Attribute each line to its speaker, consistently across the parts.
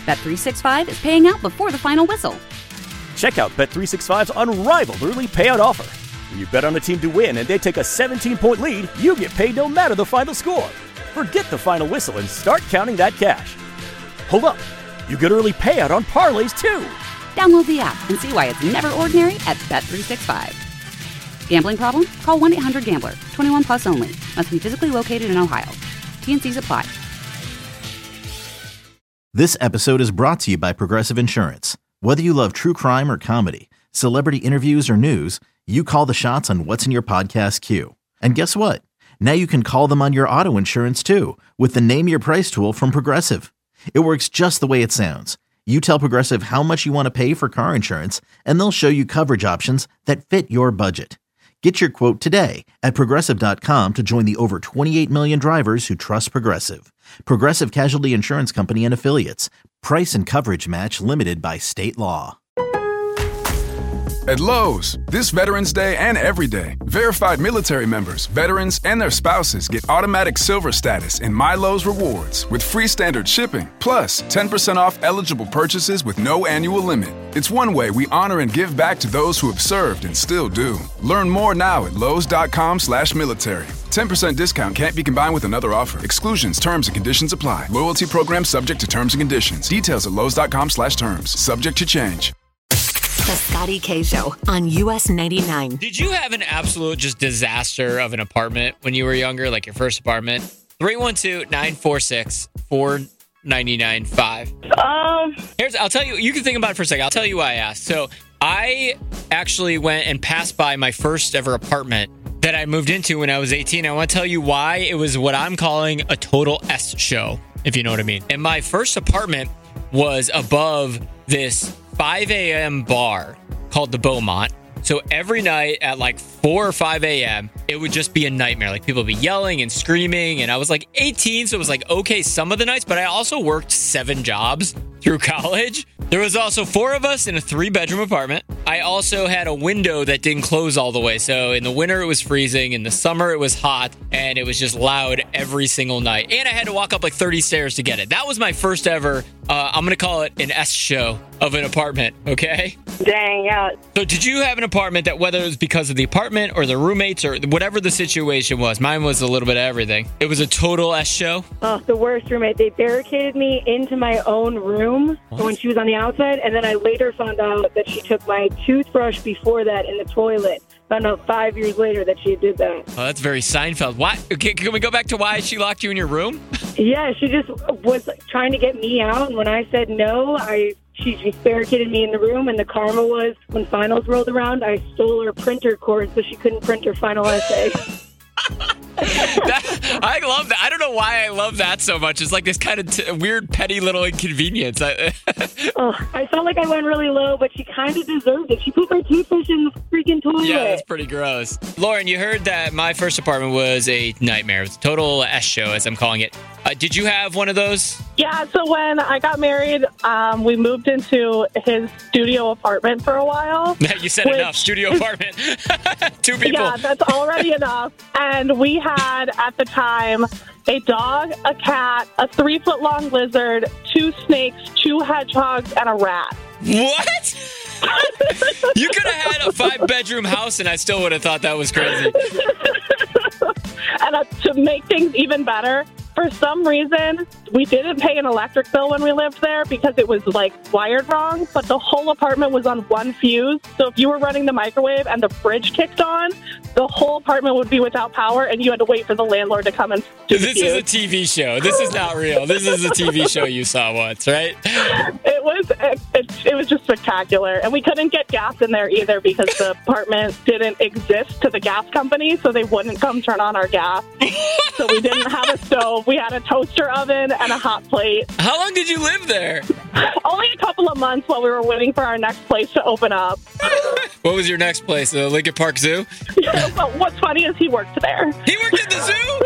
Speaker 1: Bet365 is paying out before the final whistle.
Speaker 2: Check out Bet365's unrivaled early payout offer. When you bet on a team to win and they take a 17-point lead, you get paid no matter the final score. Forget the final whistle and start counting that cash. Hold up. You get early payout on parlays, too.
Speaker 1: Download the app and see why it's never ordinary at Bet365. Gambling problem? Call 1-800-GAMBLER. 21 plus only. Must be physically located in Ohio. T&Cs apply.
Speaker 3: This episode is brought to you by Progressive Insurance. Whether you love true crime or comedy, celebrity interviews or news, you call the shots on what's in your podcast queue. And guess what? Now you can call them on your auto insurance too with the Name Your Price tool from Progressive. It works just the way it sounds. You tell Progressive how much you want to pay for car insurance, and they'll show you coverage options that fit your budget. Get your quote today at Progressive.com to join the over 28 million drivers who trust Progressive. Progressive Casualty Insurance Company and Affiliates. Price and coverage match limited by state law.
Speaker 4: At Lowe's, this Veterans Day and every day, verified military members, veterans, and their spouses get automatic silver status in My Lowe's Rewards with free standard shipping, plus 10% off eligible purchases with no annual limit. It's one way we honor and give back to those who have served and still do. Learn more now at Lowes.com/military. 10% discount can't be combined with another offer. Exclusions, terms, and conditions apply. Loyalty program subject to terms and conditions. Details at Lowes.com/terms. Subject to change.
Speaker 5: The Scotty K Show on US 99.
Speaker 6: Did you have an absolute just disaster of an apartment when you were younger, like your first apartment? 312-946-4995. I'll tell you can think about it for a second. I'll tell you why I asked. So I actually went and passed by my first ever apartment that I moved into when I was 18. I want to tell you why it was what I'm calling a total S show, if you know what I mean. And my first apartment was above this 5 a.m. bar called the Beaumont. So every night at like 4 or 5 a.m., it would just be a nightmare. Like people would be yelling and screaming. And I was like 18, so it was like, okay, some of the nights, but I also worked 7 jobs through college. There was also 4 of us in a 3-bedroom apartment. I also had a window that didn't close all the way. So in the winter, it was freezing. In the summer, it was hot. And it was just loud every single night. And I had to walk up like 30 stairs to get it. That was my first ever, I'm going to call it an S show of an apartment, okay?
Speaker 7: Dang, yeah.
Speaker 6: So did you have an apartment that, whether it was because of the apartment or the roommates or whatever the situation was, mine was a little bit of everything. It was a total S show?
Speaker 7: Oh, the worst roommate. They barricaded me into my own room when she was on the outside, and then I later found out that she took my toothbrush before that in the toilet. Found out 5 years later that she did that.
Speaker 6: Oh, that's very Seinfeld. Why? Okay, can we go back to why she locked you in your room?
Speaker 7: Yeah, she just was trying to get me out, and when I said no, she just barricaded me in the room, and the karma was, when finals rolled around, I stole her printer cord so she couldn't print her final essay.
Speaker 6: I love that. I don't know why I love that so much. It's like this kind of weird, petty little inconvenience.
Speaker 7: I felt like I went really low, but she kind of deserved it. She put my toothbrush in the freaking toilet.
Speaker 6: Yeah, that's pretty gross. Lauren, you heard that my first apartment was a nightmare. It was a total S show, as I'm calling it. Did you have one of those?
Speaker 8: Yeah, so when I got married, we moved into his studio apartment for a while.
Speaker 6: You said enough. Studio apartment. 2 people.
Speaker 8: Yeah, that's already enough. And we had, at the time, a dog, a cat, a 3-foot-long lizard, 2 snakes, 2 hedgehogs, and a rat.
Speaker 6: What? You could have had a 5-bedroom house, and I still would have thought that was crazy.
Speaker 8: And to make things even better, for some reason, we didn't pay an electric bill when we lived there because it was, wired wrong, but the whole apartment was on one fuse. So if you were running the microwave and the fridge kicked on, the whole apartment would be without power, and you had to wait for the landlord to come and do the fuse.
Speaker 6: This is a TV show. This is not real. This is a TV show you saw once, right?
Speaker 8: It was just spectacular. And we couldn't get gas in there either because the apartment didn't exist to the gas company, so they wouldn't come turn on our gas. So we didn't have a stove. We had a toaster oven and a hot plate.
Speaker 6: How long did you live there?
Speaker 8: Only a couple of months while we were waiting for our next place to open up.
Speaker 6: What was your next place? The Lincoln Park Zoo?
Speaker 8: Yeah, but what's funny is he worked there.
Speaker 6: He worked at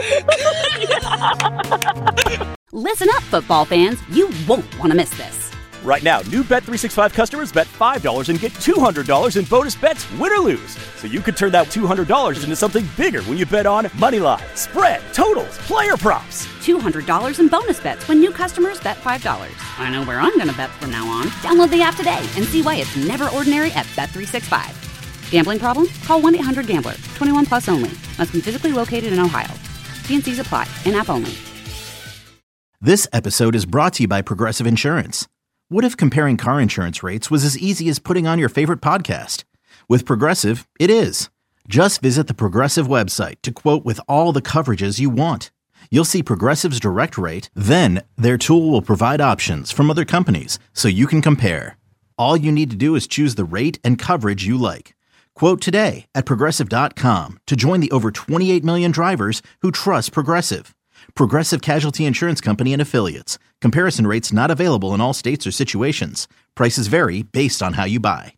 Speaker 6: the zoo?
Speaker 1: Listen up, football fans. You won't want to miss this.
Speaker 2: Right now, new Bet365 customers bet $5 and get $200 in bonus bets, win or lose. So you could turn that $200 into something bigger when you bet on moneyline, spread, totals, player props.
Speaker 1: $200 in bonus bets when new customers bet $5. I know where I'm going to bet from now on. Download the app today and see why it's never ordinary at Bet365. Gambling problem? Call 1-800-GAMBLER. 21 plus only. Must be physically located in Ohio. T&Cs apply. In-app only.
Speaker 3: This episode is brought to you by Progressive Insurance. What if comparing car insurance rates was as easy as putting on your favorite podcast? With Progressive, it is. Just visit the Progressive website to quote with all the coverages you want. You'll see Progressive's direct rate, then their tool will provide options from other companies so you can compare. All you need to do is choose the rate and coverage you like. Quote today at Progressive.com to join the over 28 million drivers who trust Progressive. Progressive Casualty Insurance Company and Affiliates. Comparison rates not available in all states or situations. Prices vary based on how you buy.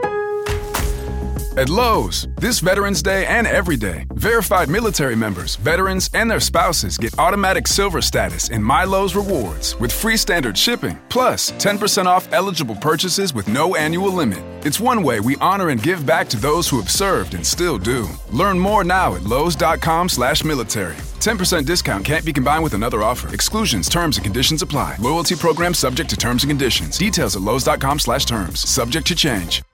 Speaker 4: At Lowe's, this Veterans Day and every day, verified military members, veterans, and their spouses get automatic silver status in My Lowe's Rewards with free standard shipping, plus 10% off eligible purchases with no annual limit. It's one way we honor and give back to those who have served and still do. Learn more now at Lowes.com/military. 10% discount can't be combined with another offer. Exclusions, terms, and conditions apply. Loyalty program subject to terms and conditions. Details at Lowes.com/terms. Subject to change.